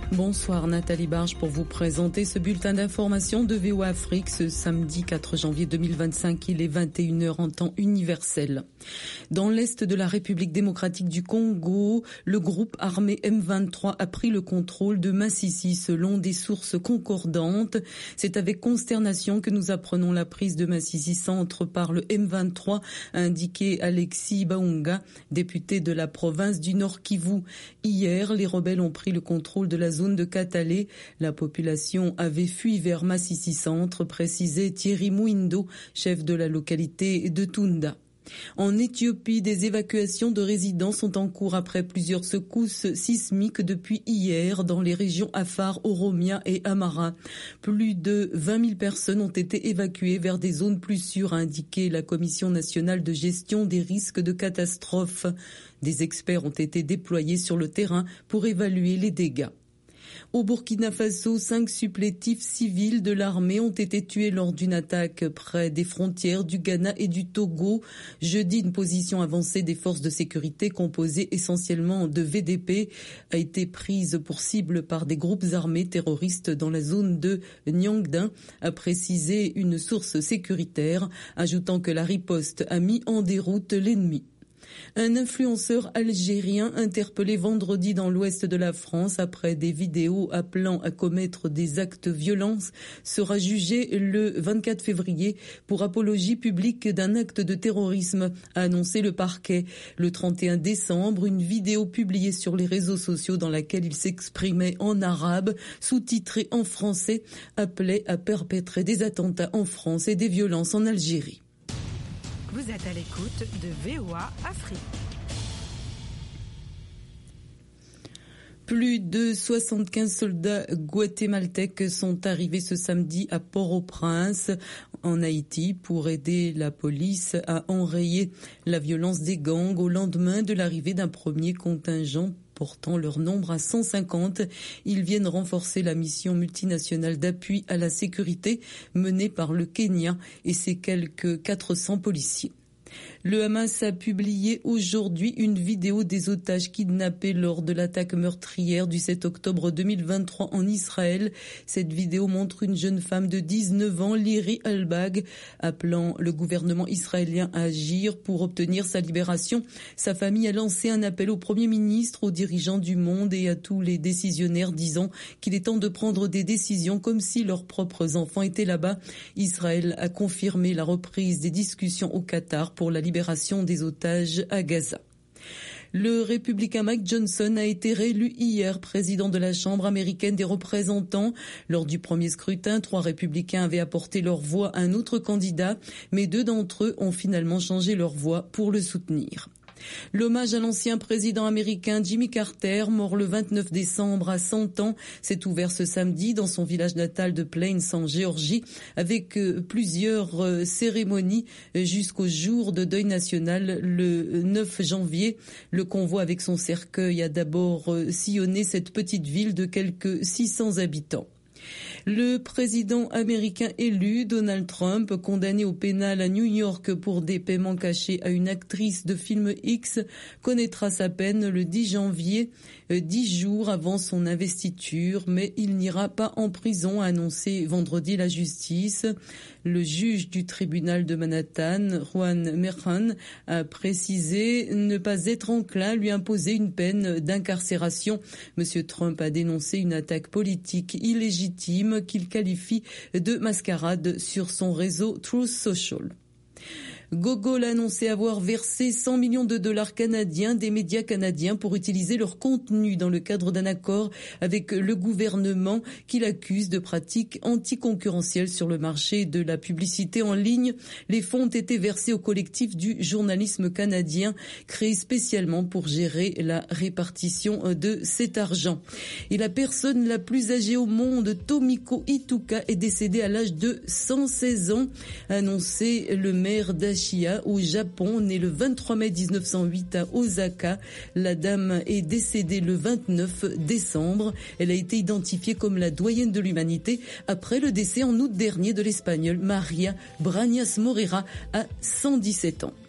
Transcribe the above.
Bonsoir Nathalie Barge pour vous présenter ce bulletin d'information de VOA Afrique ce samedi 4 janvier 2025. Il est 21h en temps universel. Dans l'est de la République démocratique du Congo, le groupe armé M23 a pris le contrôle de Masisi selon des sources concordantes. C'est avec consternation que nous apprenons la prise de Masisi centre par le M23, a indiqué Alexis Baunga, député de la province du Nord Kivu. Hier, les rebelles ont pris le contrôle de la zone de Katale. La population avait fui vers Masisi centre, précisait Thierry Mouindo, chef de la localité de Tunda. En Éthiopie, des évacuations de résidents sont en cours après plusieurs secousses sismiques depuis hier dans les régions Afar, Oromia et Amara. Plus de 20 000 personnes ont été évacuées vers des zones plus sûres, a indiqué la Commission nationale de gestion des risques de catastrophe. Des experts ont été déployés sur le terrain pour évaluer les dégâts. Au Burkina Faso, 5 supplétifs civils de l'armée ont été tués lors d'une attaque près des frontières du Ghana et du Togo. Jeudi, une position avancée des forces de sécurité composée essentiellement de VDP a été prise pour cible par des groupes armés terroristes dans la zone de Nyangdin, a précisé une source sécuritaire, ajoutant que la riposte a mis en déroute l'ennemi. Un influenceur algérien interpellé vendredi dans l'ouest de la France après des vidéos appelant à commettre des actes violents sera jugé le 24 février pour apologie publique d'un acte de terrorisme, a annoncé le parquet. Le 31 décembre, une vidéo publiée sur les réseaux sociaux dans laquelle il s'exprimait en arabe, sous-titrée en français, appelait à perpétrer des attentats en France et des violences en Algérie. Vous êtes à l'écoute de VOA Afrique. Plus de 75 soldats guatémaltèques sont arrivés ce samedi à Port-au-Prince, en Haïti, pour aider la police à enrayer la violence des gangs au lendemain de l'arrivée d'un premier contingent portant leur nombre à 150. Ils viennent renforcer la mission multinationale d'appui à la sécurité menée par le Kenya et ses quelques 400 policiers. Le Hamas a publié aujourd'hui une vidéo des otages kidnappés lors de l'attaque meurtrière du 7 octobre 2023 en Israël. Cette vidéo montre une jeune femme de 19 ans, Liri Albag, appelant le gouvernement israélien à agir pour obtenir sa libération. Sa famille a lancé un appel au Premier ministre, aux dirigeants du monde et à tous les décisionnaires, disant qu'il est temps de prendre des décisions comme si leurs propres enfants étaient là-bas. Israël a confirmé la reprise des discussions au Qatar pour la libération des otages à Gaza. Le républicain Mike Johnson a été réélu hier président de la Chambre américaine des représentants. Lors du premier scrutin, 3 républicains avaient apporté leur voix à un autre candidat, mais 2 d'entre eux ont finalement changé leur voix pour le soutenir. L'hommage à l'ancien président américain Jimmy Carter, mort le 29 décembre à 100 ans, s'est ouvert ce samedi dans son village natal de Plains en Géorgie avec plusieurs cérémonies jusqu'au jour de deuil national le 9 janvier. Le convoi avec son cercueil a d'abord sillonné cette petite ville de quelques 600 habitants. Le président américain élu, Donald Trump, condamné au pénal à New York pour des paiements cachés à une actrice de film X, connaîtra sa peine le 10 janvier, 10 jours avant son investiture, mais il n'ira pas en prison, a annoncé vendredi la justice. Le juge du tribunal de Manhattan, Juan Merchan, a précisé ne pas être enclin à lui imposer une peine d'incarcération. Monsieur Trump a dénoncé une attaque politique illégitime qu'il qualifie de mascarade sur son réseau Truth Social. Google a annoncé avoir versé 100 millions de dollars canadiens des médias canadiens pour utiliser leur contenu dans le cadre d'un accord avec le gouvernement qui l'accuse de pratiques anticoncurrentielles sur le marché de la publicité en ligne. Les fonds ont été versés au collectif du journalisme canadien créé spécialement pour gérer la répartition de cet argent. Et la personne la plus âgée au monde, Tomiko Ituka, est décédée à l'âge de 116 ans, a annoncé le maire d'Ashia au Japon, née le 23 mai 1908 à Osaka. La dame est décédée le 29 décembre. Elle a été identifiée comme la doyenne de l'humanité après le décès en août dernier de l'Espagnole Maria Brañas Morera à 117 ans.